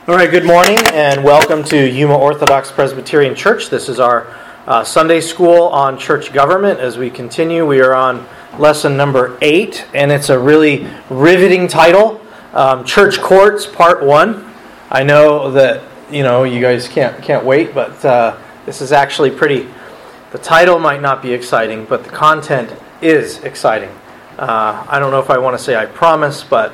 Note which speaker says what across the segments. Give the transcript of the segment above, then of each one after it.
Speaker 1: All right, good morning and welcome to Yuma Orthodox Presbyterian Church. This is our Sunday school on church government. As we continue, we are on lesson number 8, and it's a really riveting title, Church Courts, Part 1. I know that, you guys can't wait, but this is actually pretty, the title might not be exciting, but the content is exciting. I don't know if I want to say I promise, but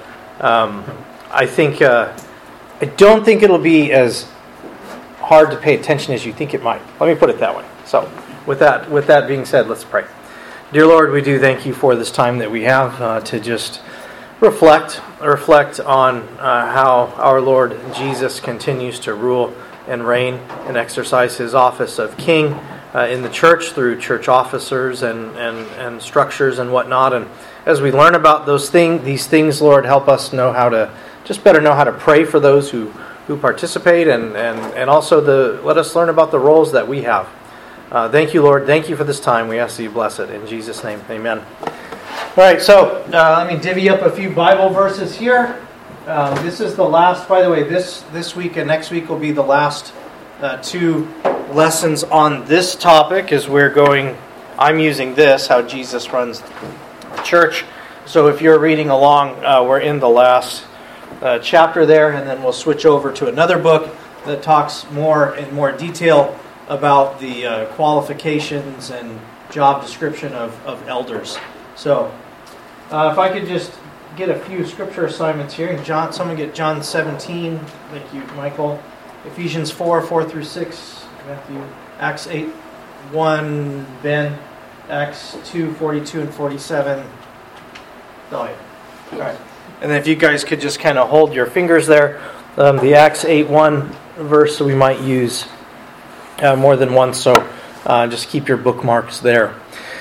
Speaker 1: I don't think it'll be as hard to pay attention as you think it might. Let me put it that way. So, with that being said, let's pray. Dear Lord, we do thank you for this time that we have to just reflect on how our Lord Jesus continues to rule and reign and exercise His office of King in the church through church officers and structures and whatnot. And as we learn about these things, Lord, help us know how to better know how to pray for those who participate and also let us learn about the roles that we have. Thank you, Lord. Thank you for this time. We ask that you bless it. In Jesus' name, amen. All right, so let me divvy up a few Bible verses here. This is the last, by the way, this week and next week will be the last two lessons on this topic as I'm using this, how Jesus runs the church. So if you're reading along, we're in the last chapter there, and then we'll switch over to another book that talks in more detail about the qualifications and job description of elders. So, if I could just get a few scripture assignments here. Someone get John 17. Thank you, Michael. Ephesians 4 through 6. Matthew. Acts 8, 1. Ben. Acts 2, 42 and 47. Oh, yeah. All right. And then if you guys could just kind of hold your fingers there, the Acts 8:1 verse we might use more than once, so just keep your bookmarks there.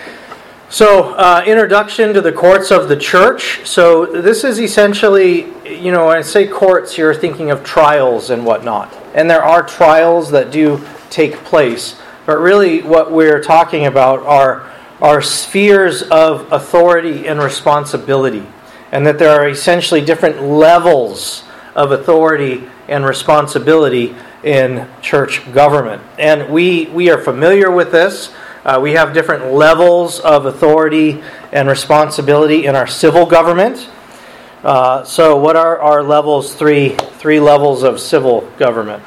Speaker 1: So, introduction to the courts of the church. So this is essentially, when I say courts, you're thinking of trials and whatnot. And there are trials that do take place. But really what we're talking about are spheres of authority and responsibility. And that there are essentially different levels of authority and responsibility in church government. And we are familiar with this. We have different levels of authority and responsibility in our civil government. So what are our levels, three levels of civil government?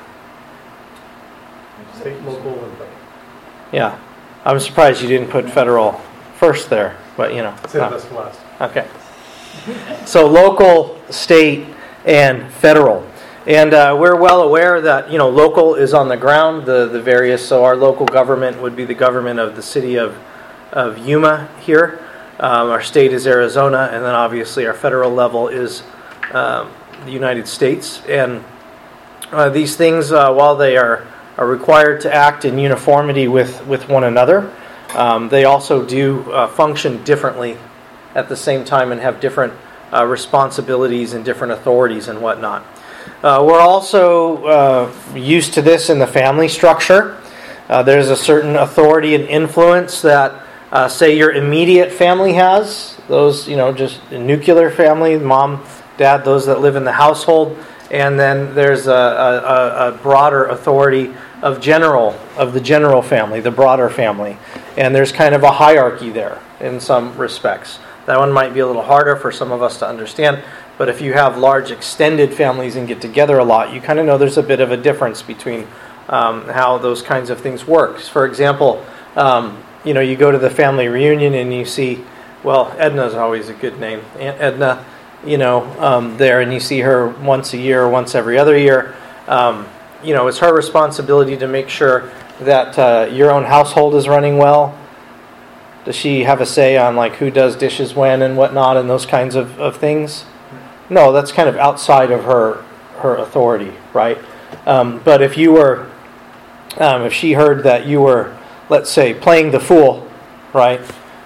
Speaker 2: State, local, and federal.
Speaker 1: Yeah. I'm surprised you didn't put federal first there, but
Speaker 2: Say that's last.
Speaker 1: Okay. So local, state, and federal. And we're well aware that, local is on the ground, the various, so our local government would be the government of the city of Yuma here. Our state is Arizona, and then obviously our federal level is the United States. And these things, while they are required to act in uniformity with one another, they also do function differently at the same time and have different responsibilities and different authorities and whatnot. We're also used to this in the family structure. There's a certain authority and influence that, say, your immediate family has. Those, just a nuclear family, mom, dad, those that live in the household. And then there's a broader authority of the general family, the broader family. And there's kind of a hierarchy there in some respects. That one might be a little harder for some of us to understand, but if you have large extended families and get together a lot, you kind of know there's a bit of a difference between how those kinds of things work. For example, you go to the family reunion and you see, Edna's always a good name, Aunt Edna, there, and you see her once a year or once every other year. It's her responsibility to make sure that your own household is running well. Does she have a say on who does dishes when and whatnot and those kinds of things? No, that's kind of outside of her authority, right? But if you were, if she heard that you were, let's say, playing the fool, right,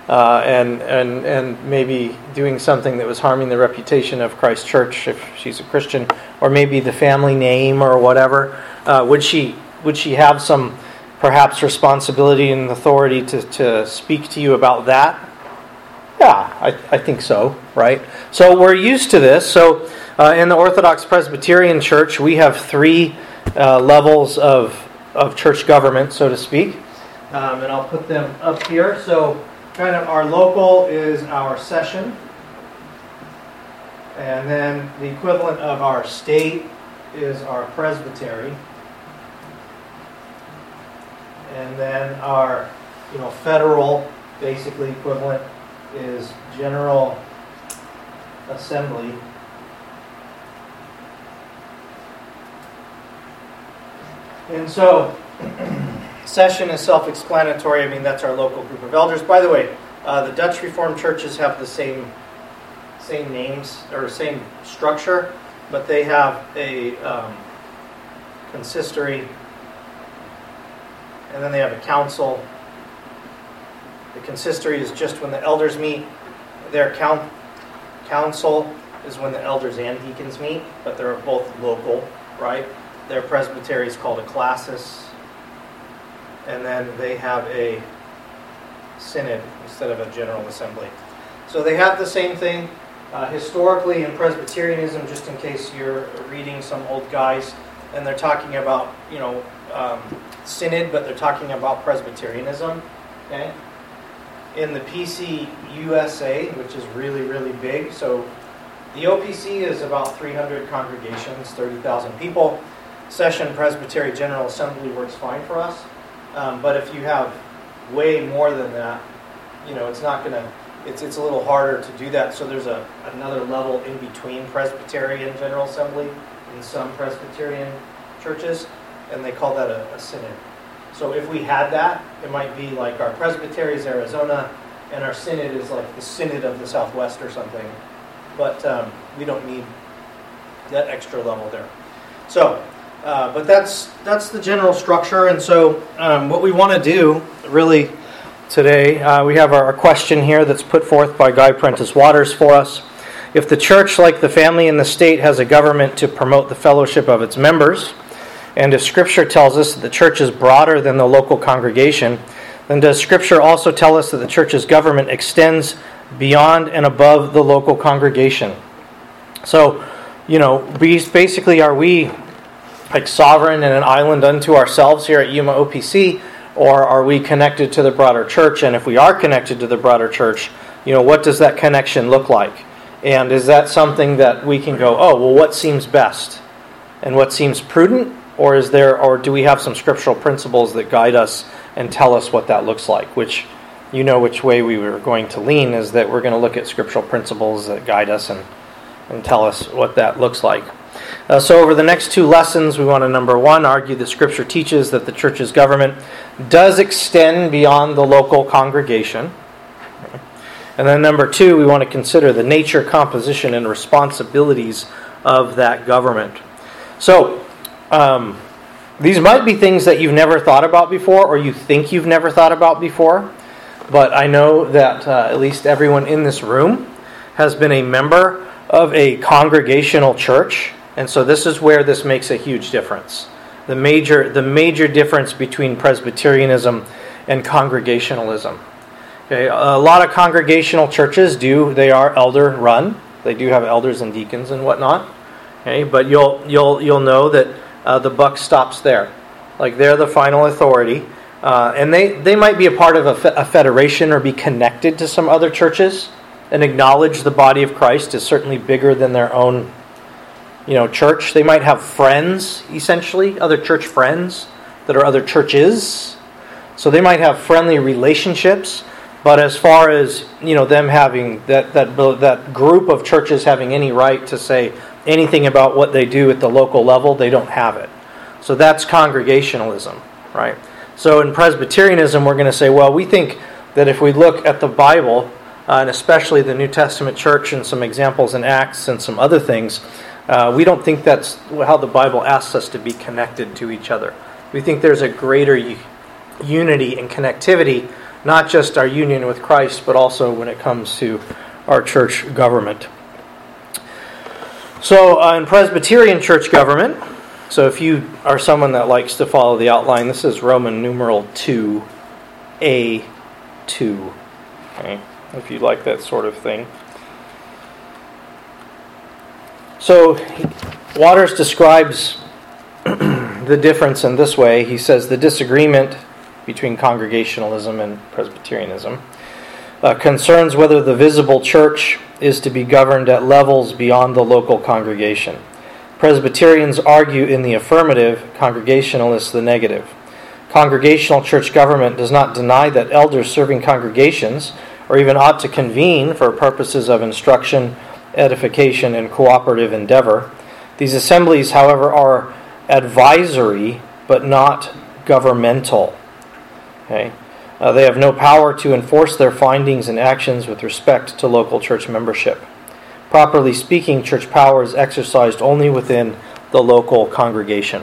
Speaker 1: and maybe doing something that was harming the reputation of Christ Church, if she's a Christian, or maybe the family name or whatever, would she have some perhaps responsibility and authority to speak to you about that? Yeah, I think so, right? So we're used to this. So in the Orthodox Presbyterian Church, we have three levels of church government, so to speak. And I'll put them up here. So kind of our local is our session. And then the equivalent of our state is our presbytery. And then our federal, basically equivalent, is General Assembly. And so, session is self-explanatory. I mean, that's our local group of elders. By the way, the Dutch Reformed churches have the same names, or same structure, but they have a consistory, and then they have a council. The consistory is just when the elders meet. Their council is when the elders and deacons meet, but they're both local, right? Their presbytery is called a classis, and then they have a synod instead of a general assembly. So they have the same thing. Historically in Presbyterianism, just in case you're reading some old guys, and they're talking about, synod, but they're talking about Presbyterianism, okay? In the PCUSA, which is really, really big, so the OPC is about 300 congregations, 30,000 people. Session Presbytery General Assembly works fine for us, but if you have way more than that, it's not going to. It's a little harder to do that. So there's another level in between Presbytery and General Assembly in some Presbyterian churches, and they call that a synod. So if we had that, it might be like our presbytery is Arizona, and our synod is like the Synod of the Southwest or something. But we don't need that extra level there. So, but that's the general structure. And so what we want to do really today, we have our question here that's put forth by Guy Prentice Waters for us. If the church, like the family and the state, has a government to promote the fellowship of its members, and if Scripture tells us that the church is broader than the local congregation, then does Scripture also tell us that the church's government extends beyond and above the local congregation? So, basically, are we like sovereign in an island unto ourselves here at Yuma OPC, or are we connected to the broader church? And if we are connected to the broader church, what does that connection look like? And is that something that we can go, what seems best and what seems prudent? Or do we have some scriptural principles that guide us and tell us what that looks like? Which, which way we were going to lean is that we're going to look at scriptural principles that guide us and tell us what that looks like. So over the next two lessons, we want to, number one, argue that Scripture teaches that the church's government does extend beyond the local congregation. And then number two, we want to consider the nature, composition, and responsibilities of that government. So, these might be things that you've never thought about before, or you think you've never thought about before, but I know that at least everyone in this room has been a member of a congregational church, and so this is where this makes a huge difference. The major difference between Presbyterianism and Congregationalism. Okay, a lot of congregational churches they are elder run. They do have elders and deacons and whatnot. Okay, but you'll know that the buck stops there. Like they're the final authority, and they might be a part of a federation or be connected to some other churches and acknowledge the body of Christ is certainly bigger than their own, church. They might have friends, essentially, other church friends that are other churches. So they might have friendly relationships. But as far as them having that group of churches having any right to say anything about what they do at the local level, they don't have it. So that's Congregationalism, right? So in Presbyterianism, we're going to say, well, we think that if we look at the Bible, and especially the New Testament church and some examples in Acts and some other things, we don't think that's how the Bible asks us to be connected to each other. We think there's a greater unity and connectivity, not just our union with Christ, but also when it comes to our church government. So in Presbyterian church government, so if you are someone that likes to follow the outline, this is Roman numeral 2A2. Okay? if you like that sort of thing. So Waters describes the difference in this way. He says the disagreement between Congregationalism and Presbyterianism concerns whether the visible church is to be governed at levels beyond the local congregation. Presbyterians argue in the affirmative, Congregationalists the negative. Congregational church government does not deny that elders serving congregations or even ought to convene for purposes of instruction, edification, and cooperative endeavor. These assemblies, however, are advisory but not governmental. Okay? They have no power to enforce their findings and actions with respect to local church membership. Properly speaking, church power is exercised only within the local congregation.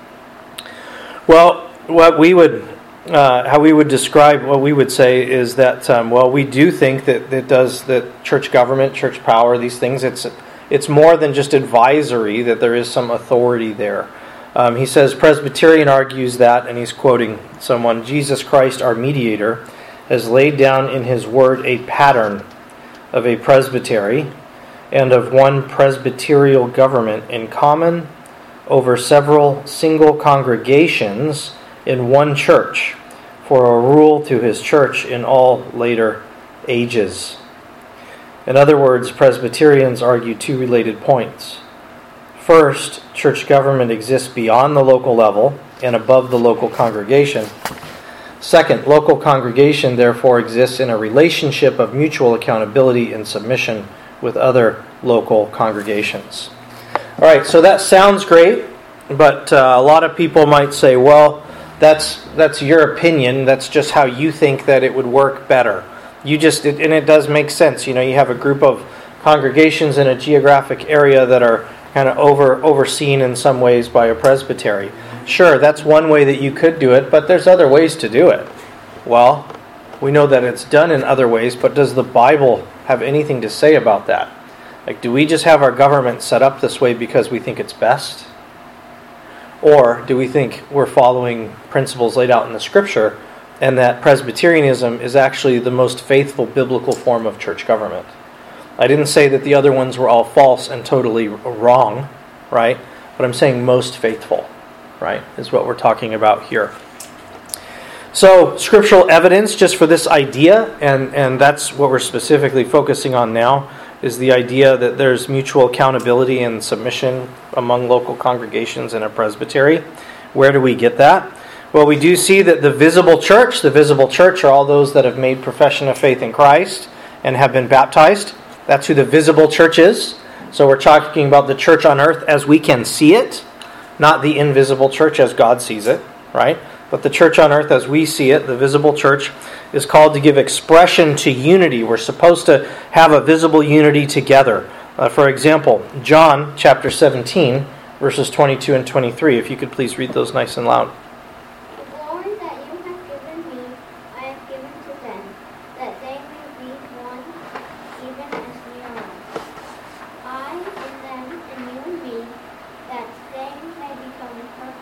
Speaker 1: Well, how we would describe what we would say is that we do think that church government, church power, these things, it's more than just advisory, that there is some authority there. He says Presbyterian argues that, and he's quoting someone, Jesus Christ, our mediator, has laid down in his word a pattern of a presbytery and of one presbyterial government in common over several single congregations in one church for a rule to his church in all later ages. In other words, Presbyterians argue two related points. First, church government exists beyond the local level and above the local congregation. Second, local congregation therefore exists in a relationship of mutual accountability and submission with other local congregations. All right, so that sounds great, but a lot of people might say, well, that's your opinion. That's just how you think that it would work better. And it does make sense. You have a group of congregations in a geographic area that are kind of overseen in some ways by a presbytery. Sure, that's one way that you could do it, but there's other ways to do it. Well, we know that it's done in other ways, but does the Bible have anything to say about that? Like, do we just have our government set up this way because we think it's best? Or do we think we're following principles laid out in the Scripture and that Presbyterianism is actually the most faithful biblical form of church government? I didn't say that the other ones were all false and totally wrong, right? But I'm saying most faithful, right, is what we're talking about here. So, scriptural evidence just for this idea, and that's what we're specifically focusing on now, is the idea that there's mutual accountability and submission among local congregations in a presbytery. Where do we get that? Well, we do see that the visible church are all those that have made profession of faith in Christ and have been baptized. That's who the visible church is. So we're talking about the church on earth as we can see it, not the invisible church as God sees it, right? But the church on earth as we see it, the visible church, is called to give expression to unity. We're supposed to have a visible unity together. For example, John chapter 17, verses 22 and 23. If you could please read those nice and loud.
Speaker 3: The glory that you have given me, I have given to them, that they may be one, even as we are one. I in them, and you in me, that they may become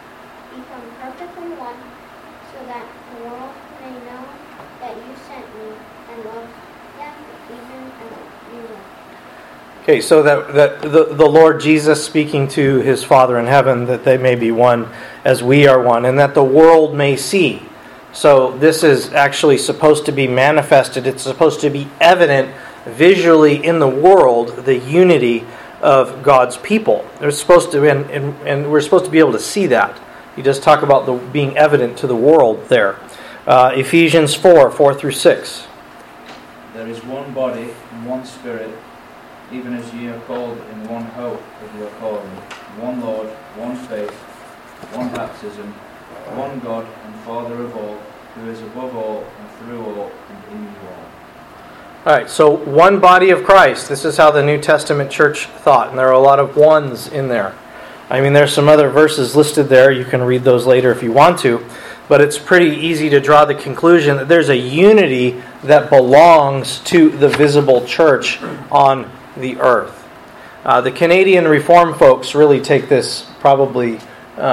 Speaker 3: perfectly one, so that the world may know that you sent me and loved them even as you loved.
Speaker 1: Okay, so that the Lord Jesus speaking to his Father in heaven, that they may be one as we are one, and that the world may see. So this is actually supposed to be manifested. It's supposed to be evident visually in the world, the unity of God's people. They're supposed to, and we're supposed to be able to see that. He does talk about being evident to the world there. Ephesians 4 through 6.
Speaker 4: There is one body and one Spirit, even as ye are called in one hope of your calling, one Lord, one faith, one baptism, one God and Father of all, who is above all and through all and in you all.
Speaker 1: All right, so one body of Christ. This is how the New Testament church thought, and there are a lot of ones in there. I mean, there's some other verses listed there. You can read those later if you want to. But it's pretty easy to draw the conclusion that there's a unity that belongs to the visible church on the earth. The Canadian Reformed folks really take this probably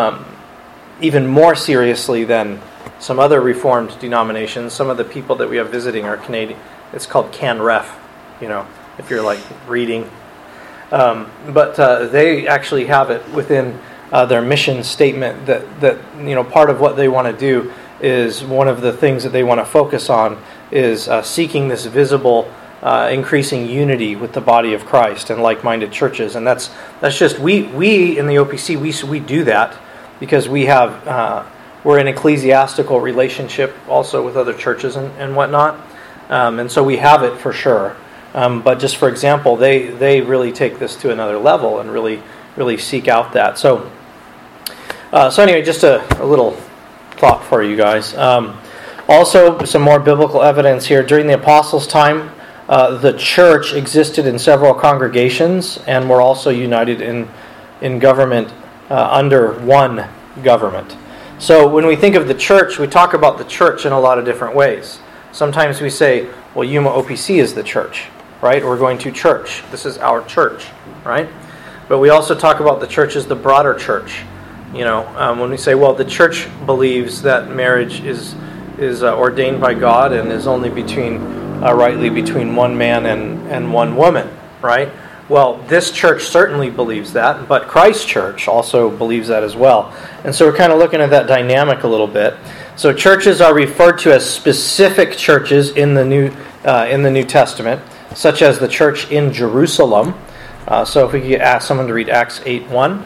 Speaker 1: even more seriously than some other Reformed denominations. Some of the people that we have visiting are It's called CANREF, if you're like reading. But they actually have it within their mission statement that part of what they want to do is one of the things that they want to focus on is seeking this visible, increasing unity with the body of Christ and like-minded churches. And that's just we in the OPC we do that because we're in ecclesiastical relationship also with other churches and whatnot, and so we have it for sure. But just for example, they really take this to another level and really seek out that. So anyway, just a little thought for you guys. Also, some more biblical evidence here. During the apostles' time, the church existed in several congregations and were also united in government under one government. So when we think of the church, we talk about the church in a lot of different ways. Sometimes we say, well, Yuma OPC is the church, right? We're going to church. This is our church, right? But we also talk about the church as the broader church. When we say, well, the church believes that marriage is ordained by God and is only rightly between one man and one woman, right? Well, this church certainly believes that, but Christ's church also believes that as well. And so we're kind of looking at that dynamic a little bit. So churches are referred to as specific churches in the New Testament, such as the church in Jerusalem. So if we could ask someone to read Acts 8:1.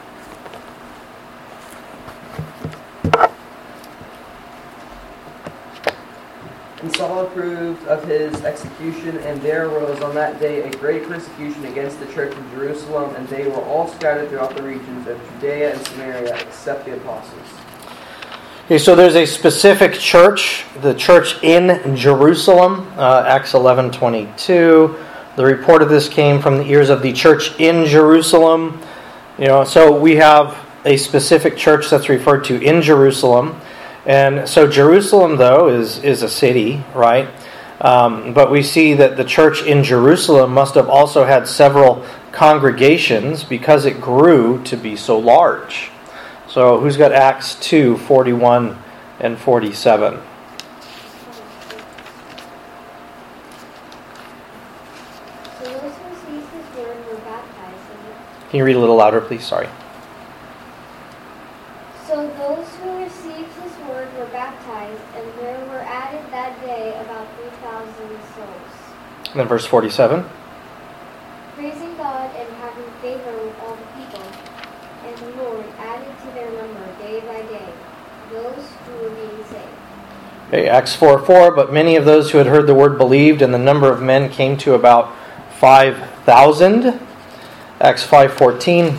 Speaker 5: And Saul approved of his execution, and there arose on that day a great persecution against the church in Jerusalem, and they were all scattered throughout the regions of Judea and Samaria, except the apostles.
Speaker 1: Okay, so there's a specific church, the church in Jerusalem, Acts 11:22. The report of this came from the ears of the church in Jerusalem. So we have a specific church that's referred to in Jerusalem. And so Jerusalem, though, is a city, right? But we see that the church in Jerusalem must have also had several congregations because it grew to be so large. So who's got Acts 2:41 and 47?
Speaker 3: So those who received his word were baptized.
Speaker 1: Can you read a little louder, please? Sorry.
Speaker 3: So those who received his word were baptized, and there were added that day about 3,000 souls.
Speaker 1: And then verse 47.
Speaker 3: Praising God and having favor with all the people. And the Lord added to their number day by day those who were being saved.
Speaker 1: Okay, Acts 4:4. But many of those who had heard the word believed, and the number of men came to about 5,000. Acts 5:14.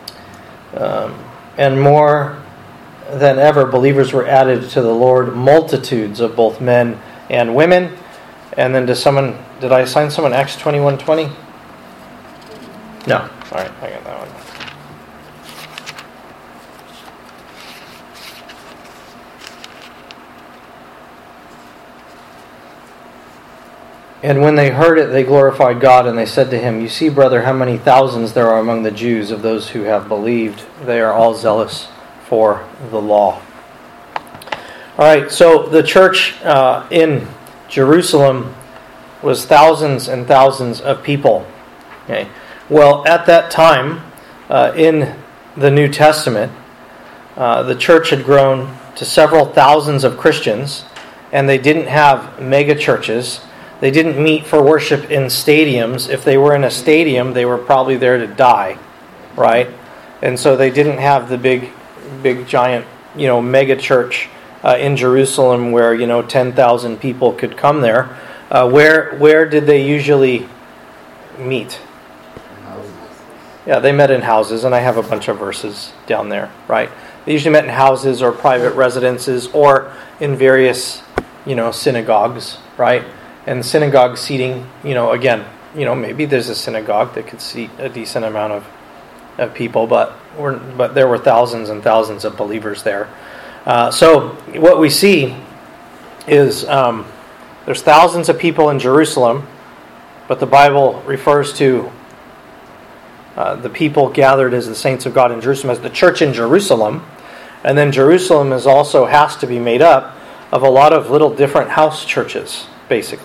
Speaker 1: And more than ever, believers were added to the Lord, multitudes of both men and women. And then did I assign someone Acts 21:20? No. All right, I got that one. And when they heard it, they glorified God, and they said to him, "You see, brother, how many thousands there are among the Jews of those who have believed. They are all zealous for the law." All right, so the church in Jerusalem was thousands and thousands of people. Okay. Well, at that time, in the New Testament, the church had grown to several thousands of Christians, and they didn't have mega churches. They didn't meet for worship in stadiums. If they were in a stadium, they were probably there to die, right? And so they didn't have the big giant, mega church in Jerusalem where 10,000 people could come there. Where did they usually meet?
Speaker 5: Houses.
Speaker 1: Yeah, they met in houses, and I have a bunch of verses down there, right? They usually met in houses or private residences or in various, synagogues, right? And synagogue seating, again, maybe there's a synagogue that could seat a decent amount of people, but there were thousands and thousands of believers there. So what we see is there's thousands of people in Jerusalem, but the Bible refers to the people gathered as the saints of God in Jerusalem as the church in Jerusalem. And then Jerusalem also has to be made up of a lot of little different house churches, basically,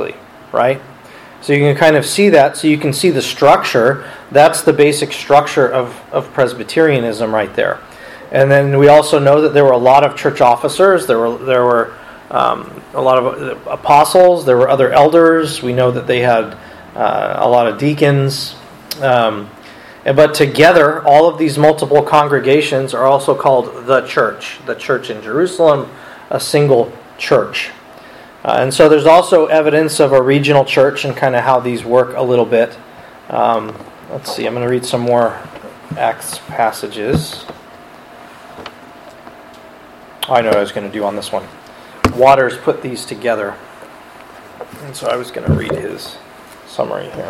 Speaker 1: right? So you can kind of see that, so you can see the structure. That's the basic structure of Presbyterianism right there. And then we also know that there were a lot of church officers. There were a lot of apostles. There were other elders. We know that they had a lot of deacons. But together, all of these multiple congregations are also called the church in Jerusalem, a single church. And so there's also evidence of a regional church and kind of how these work a little bit. Let's see, I'm going to read some more Acts passages. I know what I was going to do on this one. Waters put these together. And so I was going to read his summary here.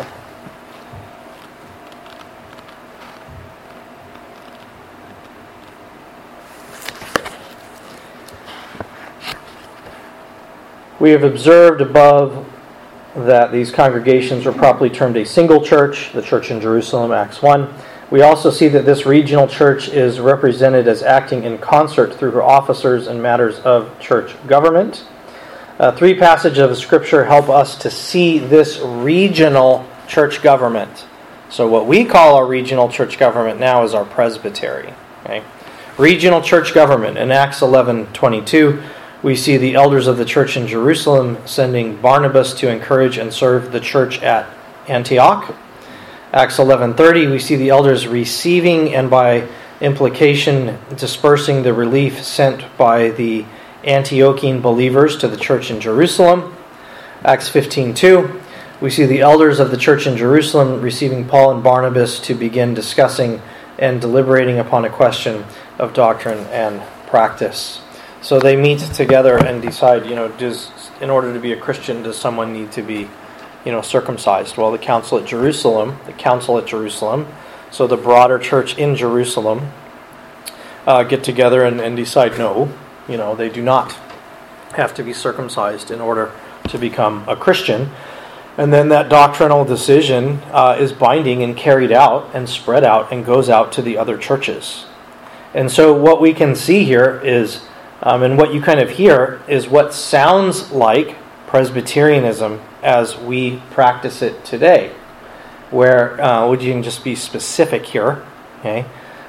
Speaker 1: We have observed above that these congregations were properly termed a single church, the church in Jerusalem, Acts 1. We also see that this regional church is represented as acting in concert through her officers in matters of church government. 3 passages of Scripture help us to see this regional church government. So what we call our regional church government now is our presbytery. Okay? Regional church government. In Acts 11:22, we see the elders of the church in Jerusalem sending Barnabas to encourage and serve the church at Antioch. Acts 11:30, we see the elders receiving and by implication dispersing the relief sent by the Antiochian believers to the church in Jerusalem. Acts 15:2, we see the elders of the church in Jerusalem receiving Paul and Barnabas to begin discussing and deliberating upon a question of doctrine and practice. So they meet together and decide, in order to be a Christian, does someone need to be, circumcised? Well, the council at Jerusalem, so the broader church in Jerusalem, get together and decide, no, they do not have to be circumcised in order to become a Christian. And then that doctrinal decision is binding and carried out and spread out and goes out to the other churches. And so what we can see here is, and what you kind of hear, is what sounds like Presbyterianism as we practice it today. Where, would you just be specific here? Okay.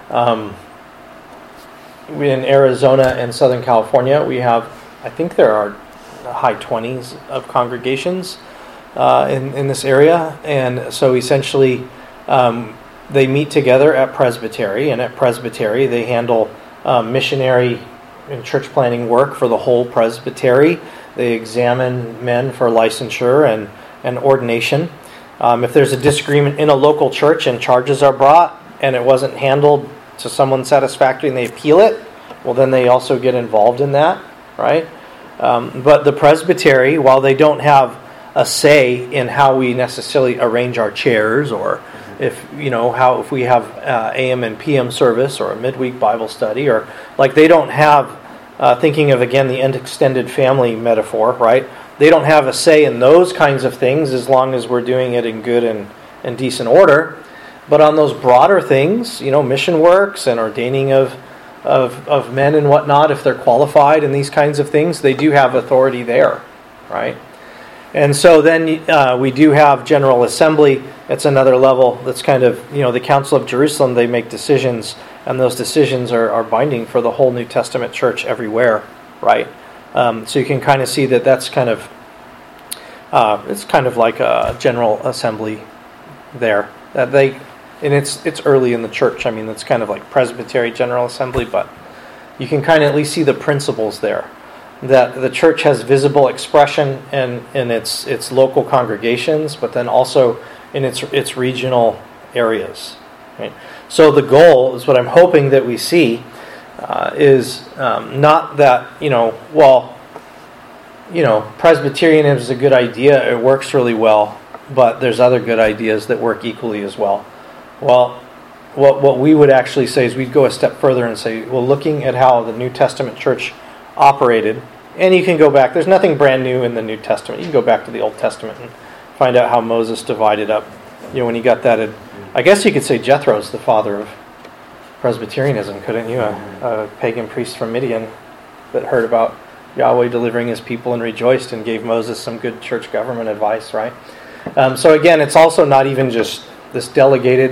Speaker 1: In Arizona and Southern California, we have, I think there are high 20s of congregations in this area. And so essentially, they meet together at Presbytery, and at Presbytery they handle missionary and church planting work for the whole presbytery. They examine men for licensure and ordination. If there's a disagreement in a local church and charges are brought and it wasn't handled to someone's satisfactory and they appeal it, well, then they also get involved in that, right? But the presbytery, while they don't have a say in how we necessarily arrange our chairs, or if we have AM and PM service or a midweek Bible study, or they don't have, thinking of again the extended family metaphor, right? They don't have a say in those kinds of things as long as we're doing it in good and decent order. But on those broader things, mission works and ordaining of men and whatnot, if they're qualified and these kinds of things, they do have authority there, right? And so then we do have General Assembly. It's another level that's kind of, the Council of Jerusalem, they make decisions, and those decisions are binding for the whole New Testament church everywhere, right? So you can kind of see that that's kind of, it's kind of like a General Assembly there. That and it's early in the church. I mean, it's kind of like Presbytery General Assembly, but you can kind of at least see the principles there. That the church has visible expression in its local congregations, but then also in its regional areas. Right? So the goal is, what I'm hoping that we see is not that Presbyterianism is a good idea, it works really well, but there's other good ideas that work equally as well. Well, what we would actually say is we'd go a step further and say, well, looking at how the New Testament church operated, and you can go back, there's nothing brand new in the New Testament. You can go back to the Old Testament and find out how Moses divided up, when he got that. I guess you could say Jethro's the father of Presbyterianism, couldn't you? A pagan priest from Midian that heard about, Yahweh delivering his people, and rejoiced and gave Moses some good church government advice, right? So again, it's also not even just this delegated.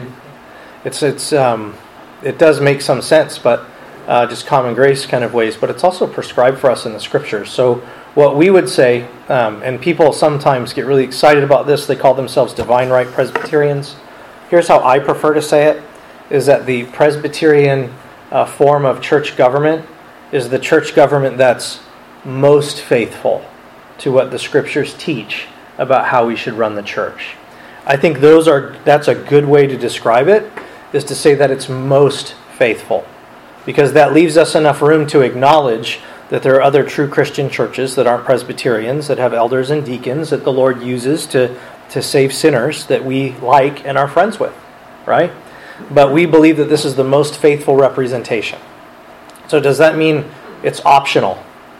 Speaker 1: It does make some sense, but just common grace kind of ways. But it's also prescribed for us in the Scriptures. So what we would say, and people sometimes get really excited about this, they call themselves divine right Presbyterians. Here's how I prefer to say it, is that the Presbyterian form of church government is the church government that's most faithful to what the Scriptures teach about how we should run the church. I think that's a good way to describe it, is to say that it's most faithful. Because that leaves us enough room to acknowledge that there are other true Christian churches that aren't Presbyterians, that have elders and deacons that the Lord uses to save sinners that we like and are friends with, right? But we believe that this is the most faithful representation. So does that mean it's optional?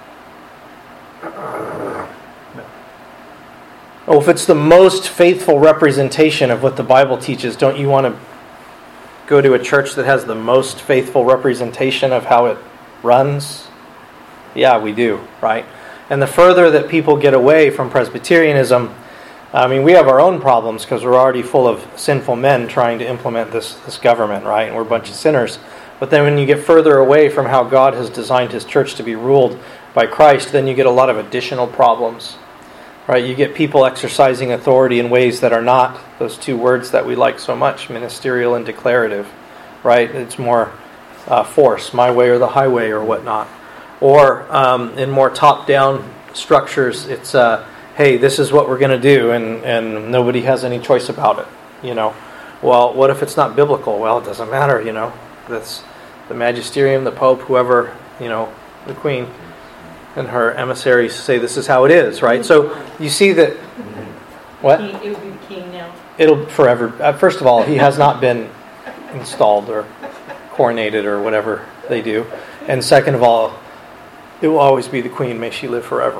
Speaker 1: Oh, if it's the most faithful representation of what the Bible teaches, don't you want to go to a church that has the most faithful representation of how it runs? Yeah, we do, right? And the further that people get away from Presbyterianism, I mean, we have our own problems because we're already full of sinful men trying to implement this government, right? And we're a bunch of sinners. But then when you get further away from how God has designed His church to be ruled by Christ, then you get a lot of additional problems, right? You get people exercising authority in ways that are not those two words that we like so much, ministerial and declarative, right? It's more force, my way or the highway or whatnot. Or in more top-down structures, it's, hey, this is what we're going to do, and nobody has any choice about it, you know. Well, what if it's not biblical? Well, it doesn't matter, you know. That's the magisterium, the pope, whoever, you know, the queen and her emissaries say this is how it is, right? So you see that, what?
Speaker 6: It would be the king now.
Speaker 1: It'll forever. First of all, he has not been installed or coronated or whatever they do. And second of all, it will always be the queen. May she live forever.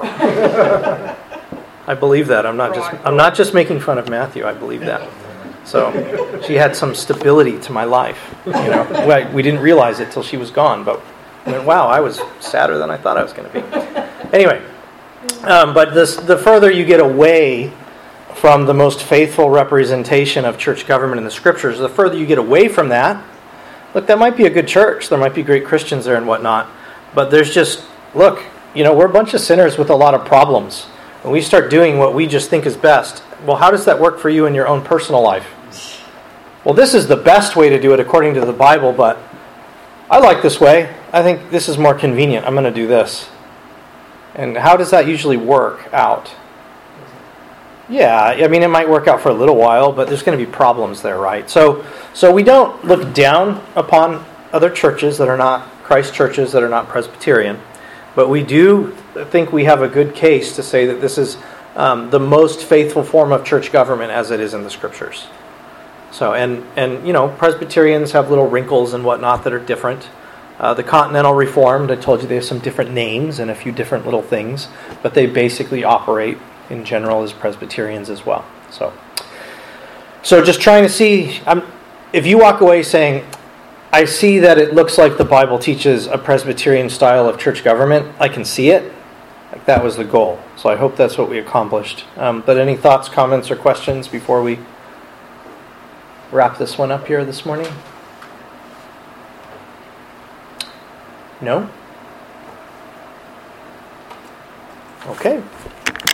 Speaker 1: I believe that. I'm not just making fun of Matthew. I believe that. So she had some stability to my life. You know, we didn't realize it till she was gone, but I went, wow, I was sadder than I thought I was going to be. Anyway, but the further you get away from the most faithful representation of church government in the Scriptures, the further you get away from that, look, that might be a good church. There might be great Christians there and whatnot, but there's just, look, you know, we're a bunch of sinners with a lot of problems. When we start doing what we just think is best, well, how does that work for you in your own personal life? Well, this is the best way to do it according to the Bible, but I like this way. I think this is more convenient. I'm going to do this. And how does that usually work out? Yeah, I mean, it might work out for a little while, but there's going to be problems there, right? So we don't look down upon other churches that are not Christ churches, that are not Presbyterian, but we do think we have a good case to say that this is the most faithful form of church government as it is in the Scriptures. So, and you know, Presbyterians have little wrinkles and whatnot that are different. The Continental Reformed, I told you they have some different names and a few different little things, but they basically operate in general as Presbyterians as well. So just trying to see, if you walk away saying, I see that it looks like the Bible teaches a Presbyterian style of church government, I can see it, like that was the goal. So I hope that's what we accomplished. But any thoughts, comments, or questions before we wrap this one up here this morning? No? Okay.